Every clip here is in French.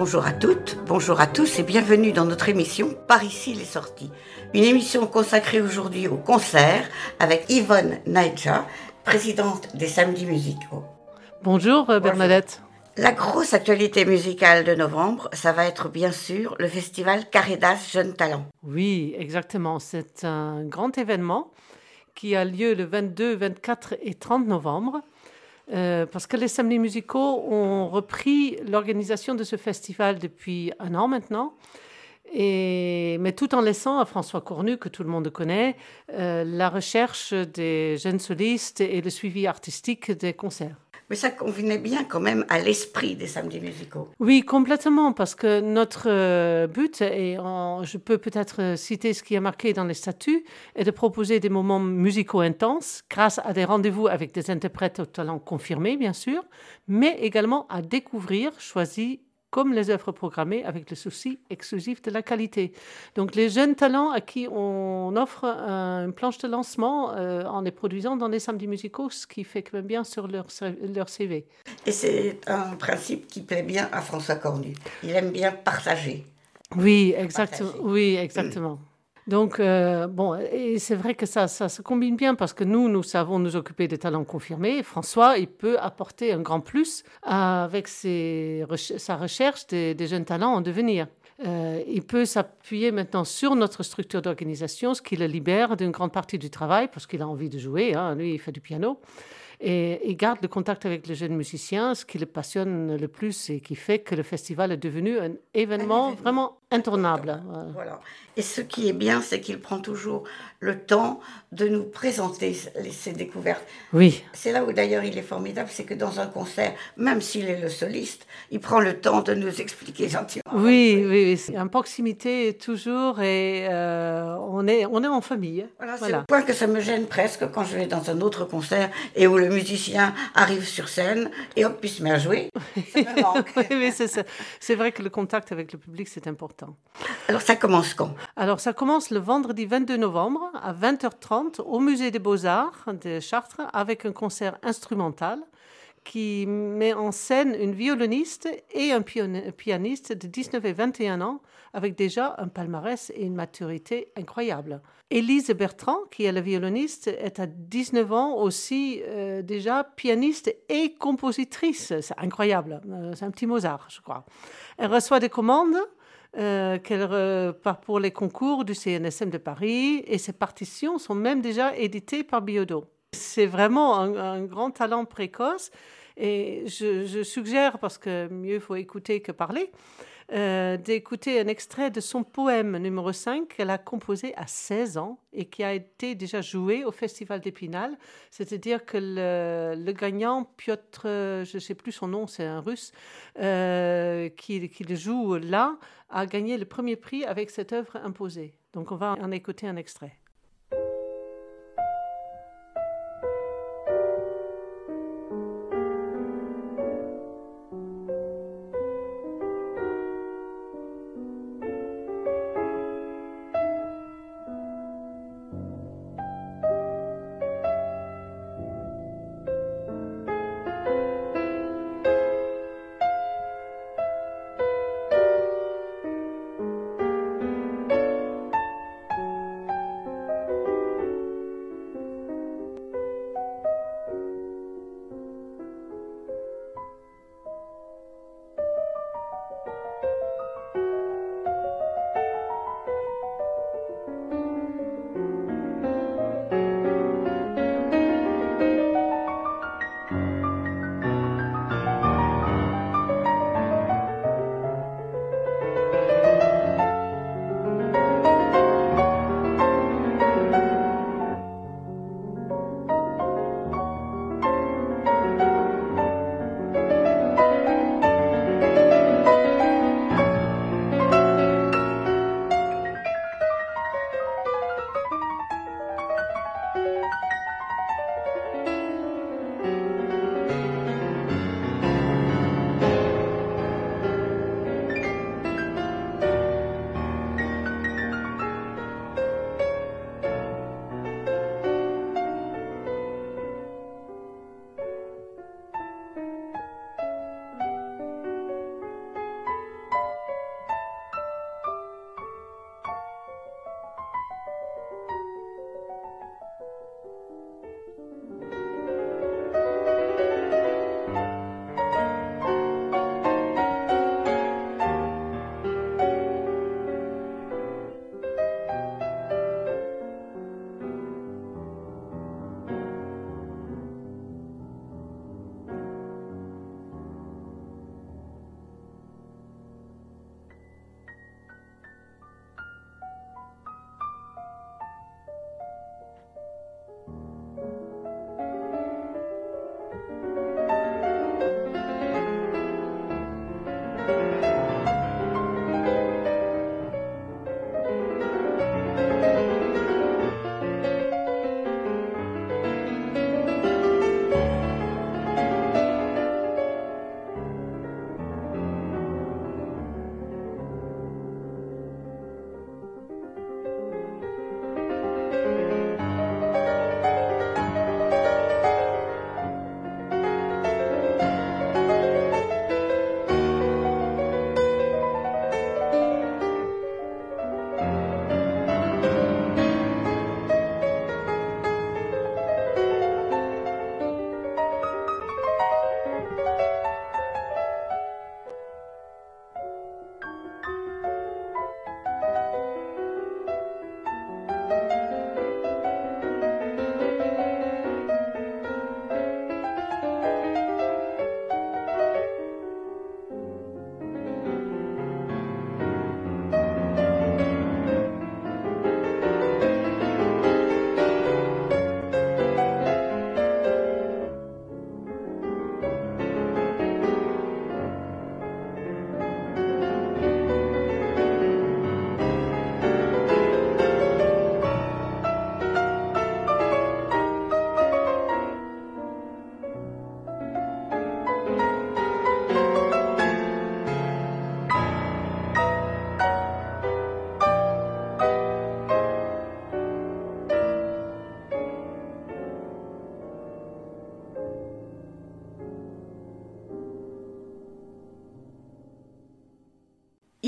Bonjour à toutes, bonjour à tous et bienvenue dans notre émission Par ici les sorties. Une émission consacrée aujourd'hui au concert avec Yvonne Naïdja, présidente des Samedis musicaux. Bonjour Bernadette. La grosse actualité musicale de novembre, ça va être bien sûr le festival Caridas Jeunes Talents. Oui, exactement. C'est un grand événement qui a lieu le 22, 24 et 30 novembre. Parce que les Samedis musicaux ont repris l'organisation de ce festival depuis un an maintenant, mais tout en laissant à François Cornu, que tout le monde connaît, la recherche des jeunes solistes et le suivi artistique des concerts. Mais ça convenait bien quand même à l'esprit des Samedis musicaux. Oui, complètement, parce que notre but, et je peux peut-être citer ce qui est marqué dans les statuts, est de proposer des moments musicaux intenses grâce à des rendez-vous avec des interprètes au talent confirmé, bien sûr, mais également à découvrir, choisis comme les œuvres programmées avec le souci exclusif de la qualité. Donc les jeunes talents à qui on offre une planche de lancement en les produisant dans les samedis musicaux, ce qui fait quand même bien sur leur CV. Et c'est un principe qui plaît bien à François Cornu. Il aime bien partager. Oui, exactement. Oui, exactement. Donc, et c'est vrai que ça se combine bien parce que nous savons nous occuper des talents confirmés. François, il peut apporter un grand plus avec sa recherche des jeunes talents en devenir. Il peut s'appuyer maintenant sur notre structure d'organisation, ce qui le libère d'une grande partie du travail parce qu'il a envie de jouer. Lui, il fait du piano. Et il garde le contact avec les jeunes musiciens, ce qui le passionne le plus et qui fait que le festival est devenu un événement vraiment intournable. Voilà. Et ce qui est bien, c'est qu'il prend toujours le temps de nous présenter ses découvertes. Oui. C'est là où d'ailleurs il est formidable, c'est que dans un concert, même s'il est le soliste, il prend le temps de nous expliquer gentiment. Oui, c'est en proximité toujours et on est en famille. Voilà. C'est au point que ça me gêne presque quand je vais dans un autre concert et où le musicien arrive sur scène et hop, il se met à jouer. Ça me manque. Oui, c'est ça. C'est vrai que le contact avec le public, c'est important. Alors ça commence quand ? Alors ça commence le vendredi 22 novembre à 20h30 au Musée des Beaux-Arts de Chartres avec un concert instrumental qui met en scène une violoniste et un pianiste de 19 et 21 ans avec déjà un palmarès et une maturité incroyable. Élise Bertrand, qui est la violoniste, est à 19 ans aussi déjà pianiste et compositrice. C'est incroyable, c'est un petit Mozart, je crois. Elle reçoit des commandes qu'elle part pour les concours du CNSM de Paris et ses partitions sont même déjà éditées par Biodo. C'est vraiment un grand talent précoce et je suggère, parce que mieux faut écouter que parler, d'écouter un extrait de son poème numéro 5 qu'elle a composé à 16 ans et qui a été déjà joué au Festival d'Épinal. C'est-à-dire que le gagnant, Piotr, je ne sais plus son nom, c'est un russe, qui le joue là, a gagné le premier prix avec cette œuvre imposée. Donc on va en écouter un extrait.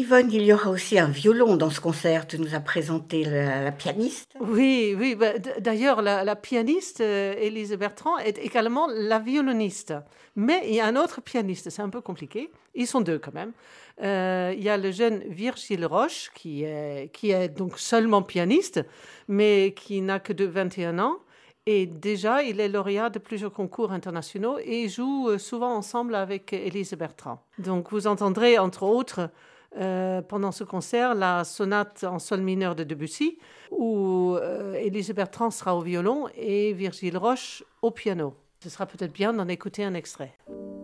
Yvonne, il y aura aussi un violon dans ce concert. Tu nous as présenté la pianiste. Oui, oui. D'ailleurs, la pianiste Élise Bertrand est également la violoniste. Mais il y a un autre pianiste, c'est un peu compliqué. Ils sont deux quand même. Il y a le jeune Virgile Roche, qui est donc seulement pianiste, mais qui n'a que 21 ans. Et déjà, il est lauréat de plusieurs concours internationaux et joue souvent ensemble avec Élise Bertrand. Donc, vous entendrez, entre autres, pendant ce concert, la sonate en sol mineur de Debussy, où Élise Bertrand sera au violon et Virgile Roche au piano. Ce sera peut-être bien d'en écouter un extrait.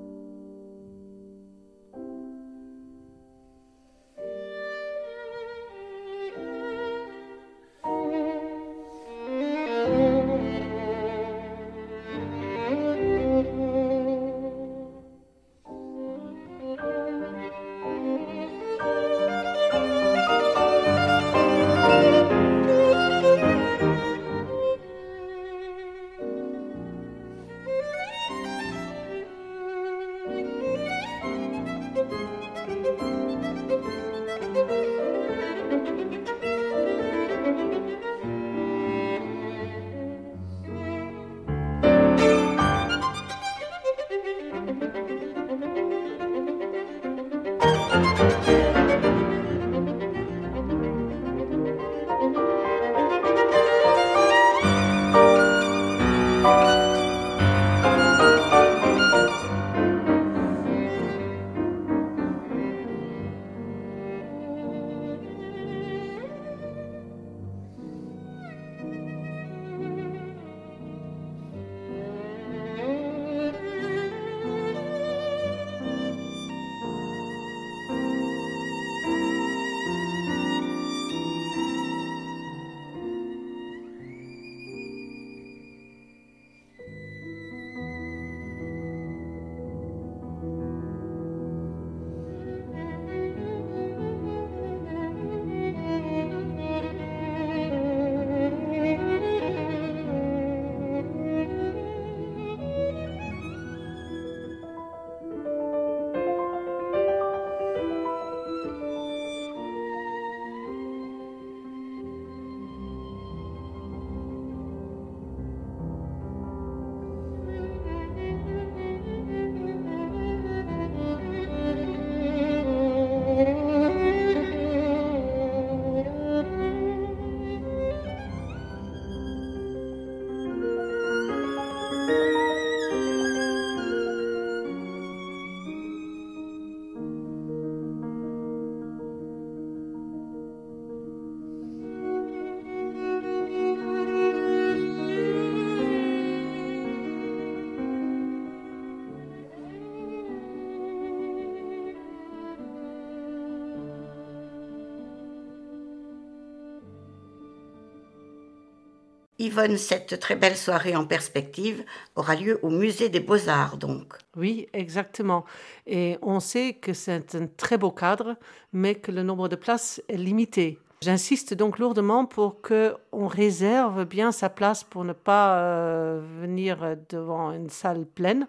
Yvonne, cette très belle soirée en perspective aura lieu au Musée des Beaux-Arts, donc. Oui, exactement. Et on sait que c'est un très beau cadre, mais que le nombre de places est limité. J'insiste donc lourdement pour qu'on réserve bien sa place pour ne pas venir devant une salle pleine.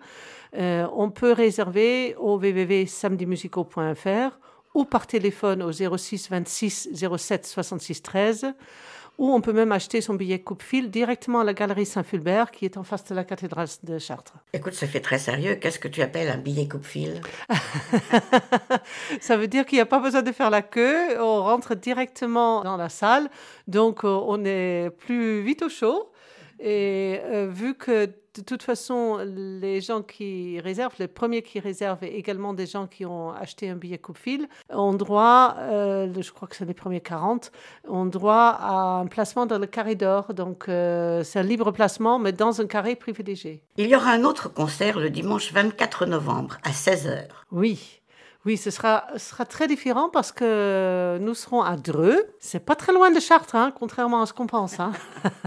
On peut réserver au www.samedimusicaux.fr ou par téléphone au 06 26 07 66 13. Ou on peut même acheter son billet coupe-fil directement à la Galerie Saint-Fulbert, qui est en face de la cathédrale de Chartres. Écoute, ça fait très sérieux. Qu'est-ce que tu appelles un billet coupe-fil? Ça veut dire qu'il n'y a pas besoin de faire la queue. On rentre directement dans la salle. Donc, on est plus vite au chaud. Et vu que de toute façon, les gens qui réservent, les premiers qui réservent et également des gens qui ont acheté un billet coupe-fil, ont droit, je crois que c'est les premiers 40, ont droit à un placement dans le carré d'or. Donc, c'est un libre placement, mais dans un carré privilégié. Il y aura un autre concert le dimanche 24 novembre à 16h. Oui, ce sera très différent parce que nous serons à Dreux. C'est pas très loin de Chartres, hein, contrairement à ce qu'on pense. Hein.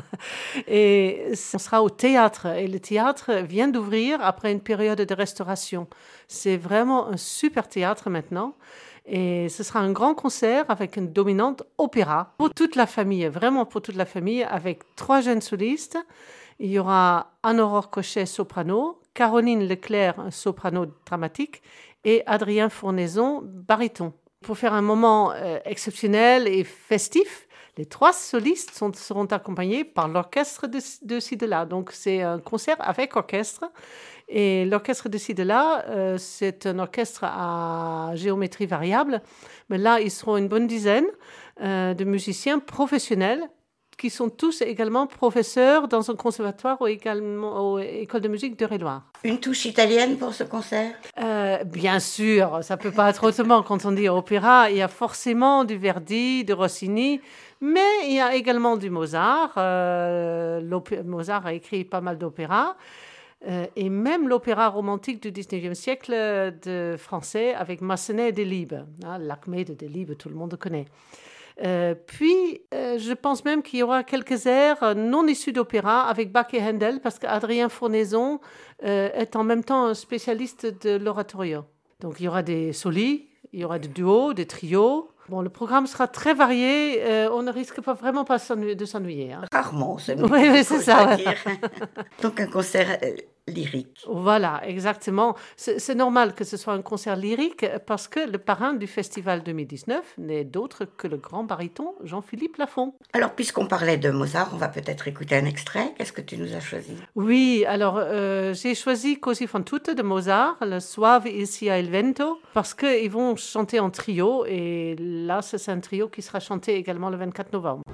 Et on sera au théâtre. Et le théâtre vient d'ouvrir après une période de restauration. C'est vraiment un super théâtre maintenant. Et ce sera un grand concert avec une dominante opéra pour toute la famille, vraiment pour toute la famille, avec 3 jeunes solistes. Il y aura Anne-Aurore Cochet, soprano, Caroline Leclerc, soprano dramatique, et Adrien Fournaison, baryton. Pour faire un moment exceptionnel et festif, les 3 solistes seront accompagnés par l'orchestre de ci de là. Donc c'est un concert avec orchestre. Et l'orchestre de ci de là, c'est un orchestre à géométrie variable. Mais là, ils seront une bonne dizaine de musiciens professionnels qui sont tous également professeurs dans un conservatoire ou également aux écoles de musique d'Eure-et-Loir. Une touche italienne pour ce concert? Bien sûr, ça ne peut pas être autrement. Quand on dit opéra, il y a forcément du Verdi, de Rossini, mais il y a également du Mozart. Mozart a écrit pas mal d'opéras. Et même l'opéra romantique du 19e siècle de français avec Massenet et Delibes. L'Acmé de Delibes, tout le monde connaît. Puis, je pense même qu'il y aura quelques airs non issus d'opéra avec Bach et Handel, parce qu'Adrien Fournaison est en même temps un spécialiste de l'oratorio. Donc, il y aura des solis, il y aura des duos, des trios. Bon, le programme sera très varié. On ne risque vraiment pas de s'ennuyer. Rarement, c'est oui, c'est ça. Dire. Donc, un concert lyrique. Voilà, exactement. C'est normal que ce soit un concert lyrique parce que le parrain du festival 2019 n'est d'autre que le grand baryton Jean-Philippe Lafont. Alors, puisqu'on parlait de Mozart, on va peut-être écouter un extrait. Qu'est-ce que tu nous as choisi? Oui, alors j'ai choisi Così fan tutte de Mozart, le Soave il sia il vento, parce qu'ils vont chanter en trio et là, c'est un trio qui sera chanté également le 24 novembre.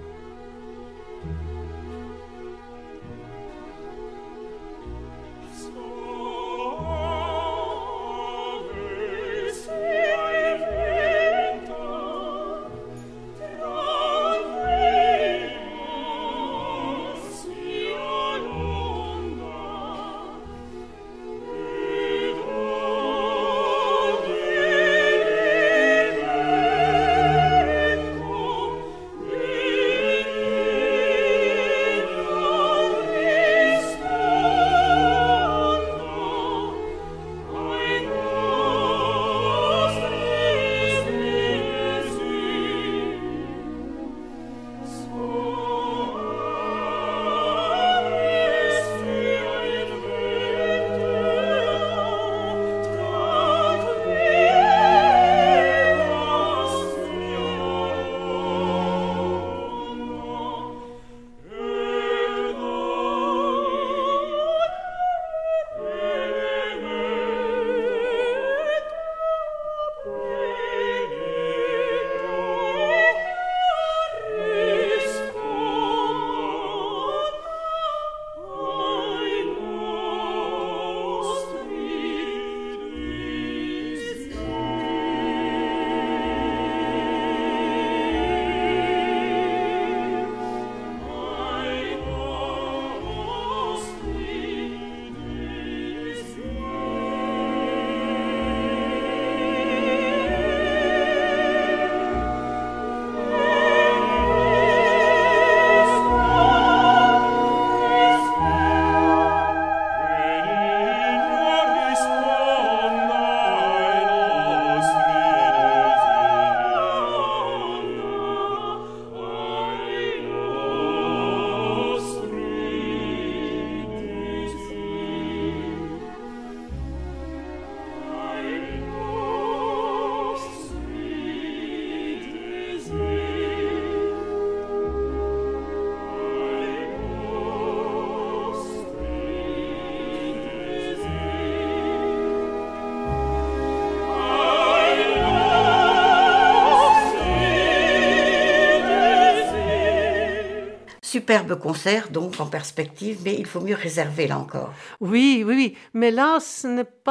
Superbe concert, donc en perspective, mais il faut mieux réserver là encore. Oui. Mais là, ce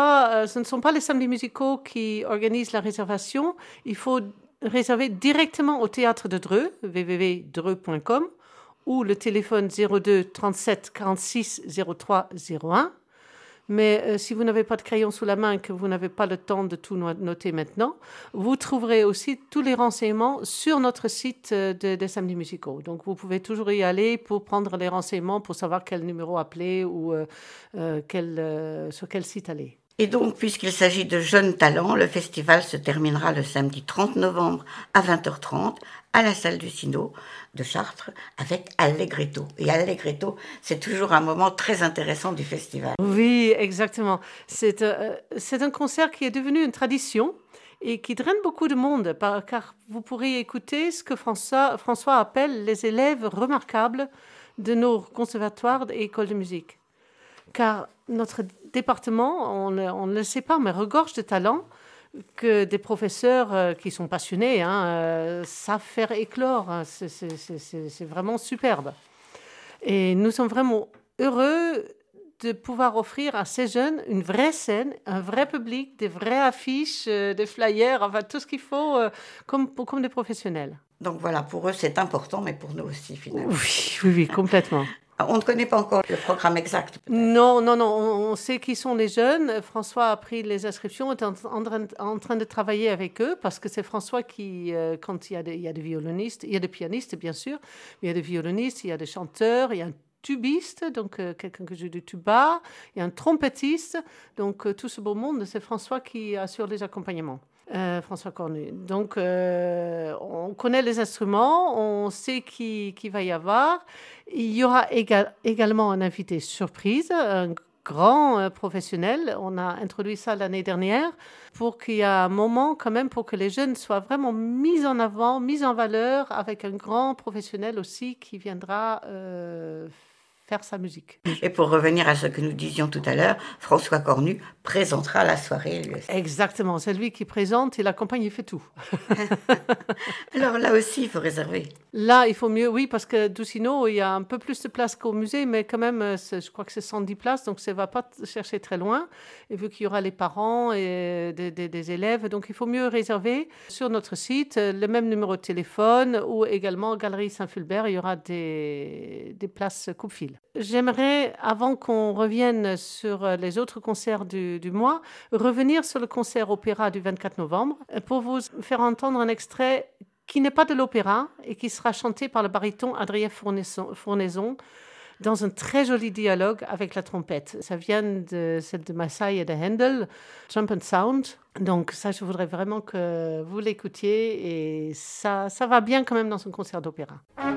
ne sont pas les samedis musicaux qui organisent la réservation. Il faut réserver directement au théâtre de Dreux, www.dreux.com, ou le téléphone 02 37 46 03 01. Mais si vous n'avez pas de crayon sous la main et que vous n'avez pas le temps de tout noter maintenant, vous trouverez aussi tous les renseignements sur notre site des samedis musicaux. Donc, vous pouvez toujours y aller pour prendre les renseignements, pour savoir quel numéro appeler ou sur quel site aller. Et donc, puisqu'il s'agit de jeunes talents, le festival se terminera le samedi 30 novembre à 20h30 à la salle du Sino de Chartres avec Allegretto. Et Allegretto, c'est toujours un moment très intéressant du festival. Oui, exactement. C'est un concert qui est devenu une tradition et qui draine beaucoup de monde, car vous pourrez écouter ce que François appelle les élèves remarquables de nos conservatoires et écoles de musique. Car notre département, on ne le sait pas, mais regorge de talents que des professeurs qui sont passionnés savent faire éclore. C'est vraiment superbe. Et nous sommes vraiment heureux de pouvoir offrir à ces jeunes une vraie scène, un vrai public, des vraies affiches, des flyers, enfin tout ce qu'il faut comme des professionnels. Donc voilà, pour eux c'est important, mais pour nous aussi finalement. Oui, complètement. On ne connaît pas encore le programme exact. Peut-être. Non, on sait qui sont les jeunes. François a pris les inscriptions, est en train de travailler avec eux, parce que c'est François qui, quand il y a des violonistes, il y a des pianistes bien sûr, mais il y a des violonistes, il y a des chanteurs, il y a un tubiste, donc quelqu'un qui joue du tuba, il y a un trompettiste, donc tout ce beau monde, c'est François qui assure les accompagnements. François Cornu. Donc, on connaît les instruments, on sait qui va y avoir. Il y aura également un invité surprise, un grand professionnel. On a introduit ça l'année dernière pour qu'il y ait un moment quand même pour que les jeunes soient vraiment mis en avant, mis en valeur avec un grand professionnel aussi qui viendra faire sa musique. Et pour revenir à ce que nous disions tout à l'heure, François Cornu présentera la soirée lui aussi. Exactement, c'est lui qui présente, il accompagne, il fait tout. Alors là aussi, il faut réserver. Là, il faut mieux, oui, parce que Doucino, il y a un peu plus de place qu'au musée, mais quand même, je crois que c'est 110 places, donc ça ne va pas chercher très loin. Et vu qu'il y aura les parents et des élèves, donc il faut mieux réserver sur notre site le même numéro de téléphone ou également Galerie Saint-Fulbert, il y aura des places coupe-fil. J'aimerais, avant qu'on revienne sur les autres concerts du mois, revenir sur le concert opéra du 24 novembre pour vous faire entendre un extrait qui n'est pas de l'opéra et qui sera chanté par le baryton Adrien Fournaison dans un très joli dialogue avec la trompette. Ça vient de celle de Massai et de Handel, Trumpet Sound. Donc ça, je voudrais vraiment que vous l'écoutiez et ça va bien quand même dans un concert d'opéra.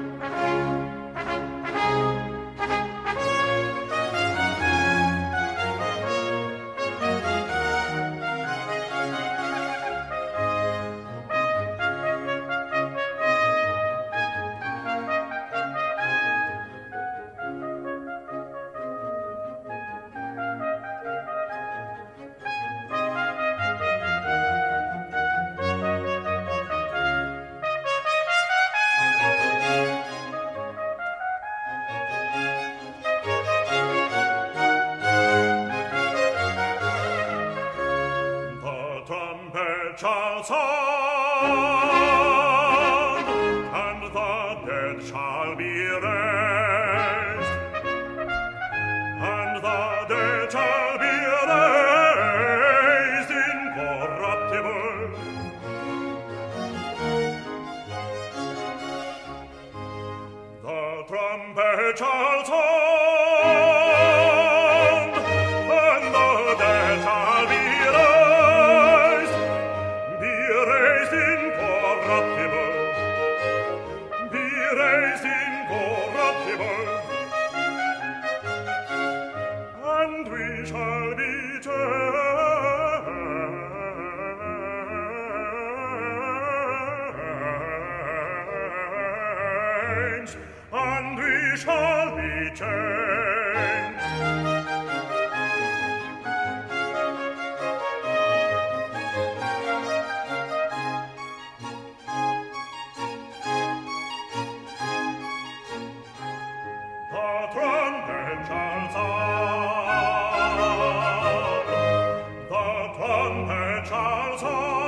Shall sound, and the dead shall be raised, and the dead shall be raised incorruptible. The trumpet shall sound, and the dead shall be and we shall be changed. The trumpet shall sound, the trumpet shall sound.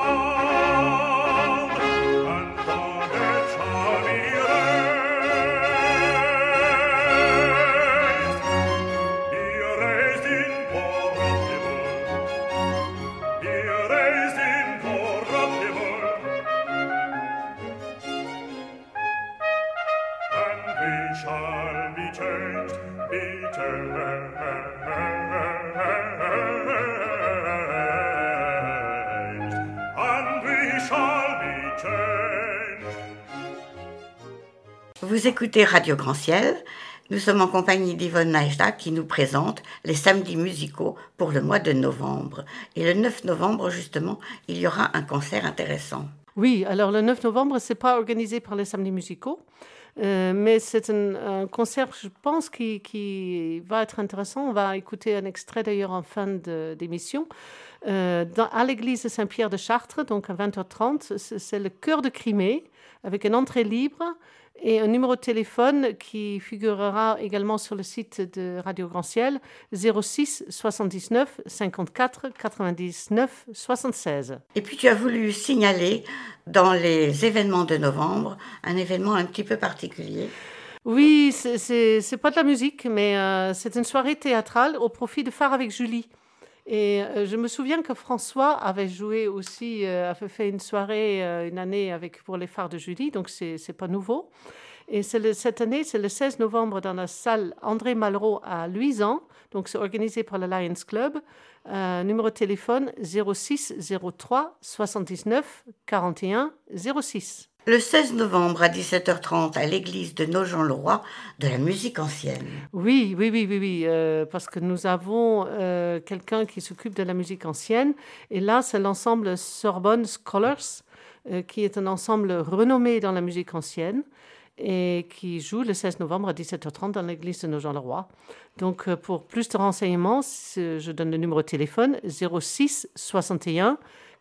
Shall be changed, be changed, and we shall be changed. Vous écoutez Radio Grand Ciel. Nous sommes en compagnie d'Yvonne Najda qui nous présente les samedis musicaux pour le mois de novembre. Et le 9 novembre, justement, il y aura un concert intéressant. Oui, alors le 9 novembre, c'est pas organisé par les samedis musicaux, mais c'est un concert, je pense, qui va être intéressant. On va écouter un extrait d'ailleurs en fin d'émission. À l'église de Saint-Pierre de Chartres, donc à 20h30, c'est le chœur de Crimée, avec une entrée libre et un numéro de téléphone qui figurera également sur le site de Radio Grand Ciel, 06 79 54 99 76. Et puis tu as voulu signaler dans les événements de novembre un événement un petit peu particulier. Oui, c'est pas de la musique, mais c'est une soirée théâtrale au profit de Phare avec Julie. Et je me souviens que François avait joué aussi, avait fait une soirée une année pour les Phares de Julie, donc c'est pas nouveau. Et cette année, c'est le 16 novembre dans la salle André Malraux à Luisan, donc c'est organisé par le Lions Club. Numéro de téléphone 06 03 79 41 06. Le 16 novembre à 17h30 à l'église de Nogent-le-Roi de la musique ancienne. Oui, parce que nous avons quelqu'un qui s'occupe de la musique ancienne. Et là, c'est l'ensemble Sorbonne Scholars, qui est un ensemble renommé dans la musique ancienne et qui joue le 16 novembre à 17h30 dans l'église de Nogent-le-Roi. Donc, pour plus de renseignements, je donne le numéro de téléphone 06 61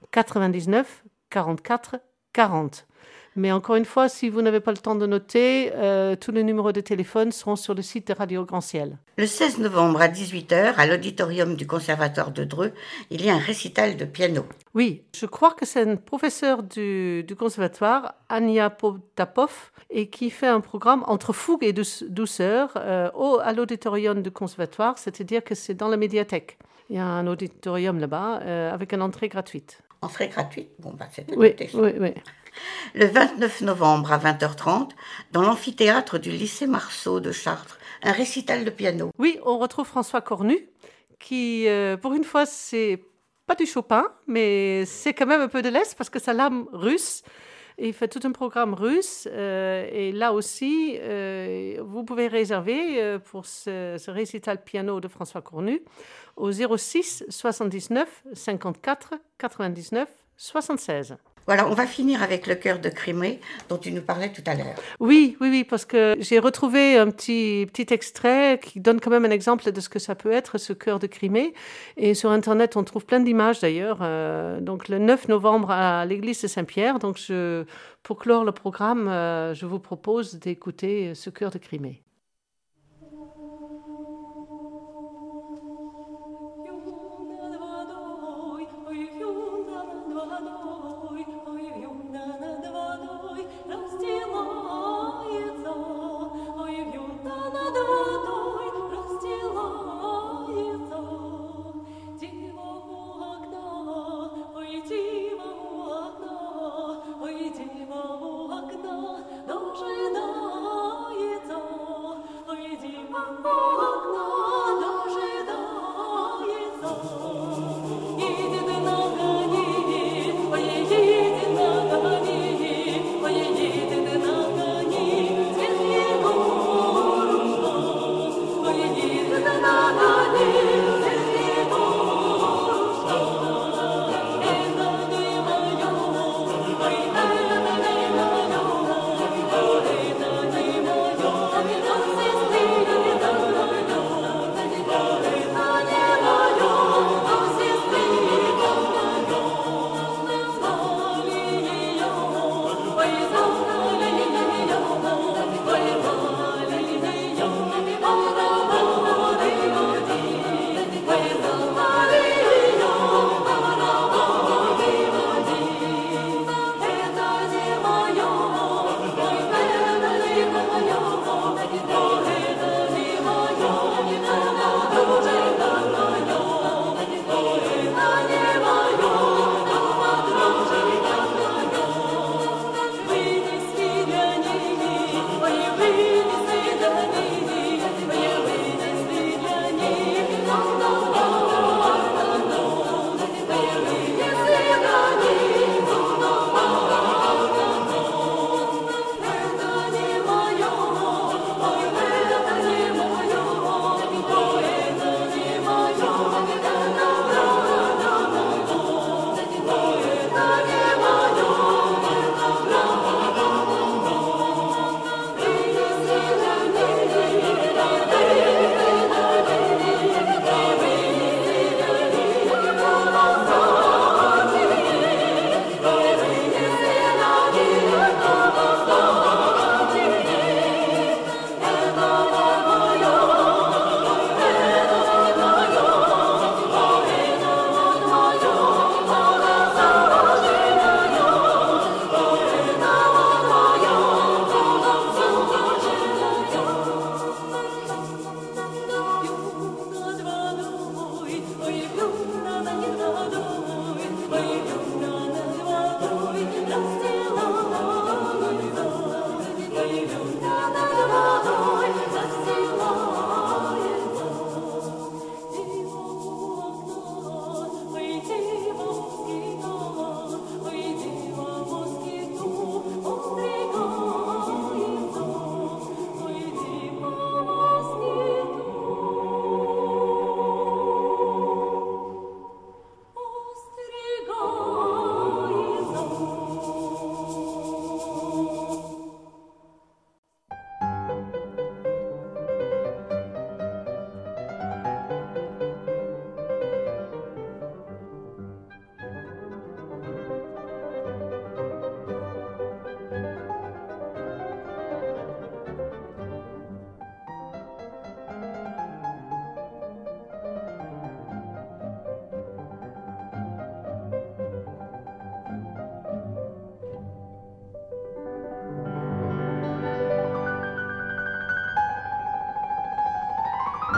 99 44 40. Mais encore une fois, si vous n'avez pas le temps de noter, tous les numéros de téléphone seront sur le site de Radio Grand Ciel. Le 16 novembre à 18h, à l'auditorium du Conservatoire de Dreux, il y a un récital de piano. Oui, je crois que c'est une professeure du Conservatoire, Ania Potapov, et qui fait un programme entre fougue et douceur à l'auditorium du Conservatoire, c'est-à-dire que c'est dans la médiathèque. Il y a un auditorium là-bas avec une entrée gratuite. Entrée gratuite? C'était oui. Le 29 novembre à 20h30, dans l'amphithéâtre du lycée Marceau de Chartres, un récital de piano. Oui, on retrouve François Cornu, qui, pour une fois, c'est pas du Chopin, mais c'est quand même un peu de l'Est, parce que c'est l'âme russe. Et il fait tout un programme russe. Et là aussi, vous pouvez réserver pour ce récital piano de François Cornu au 06 79 54 99 76. Voilà, on va finir avec le chœur de Crimée dont tu nous parlais tout à l'heure. Oui, parce que j'ai retrouvé un petit extrait qui donne quand même un exemple de ce que ça peut être, ce chœur de Crimée. Et sur Internet, on trouve plein d'images d'ailleurs. Donc le 9 novembre à l'église de Saint-Pierre. Donc pour clore le programme, je vous propose d'écouter ce chœur de Crimée. Дожинається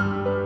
Thank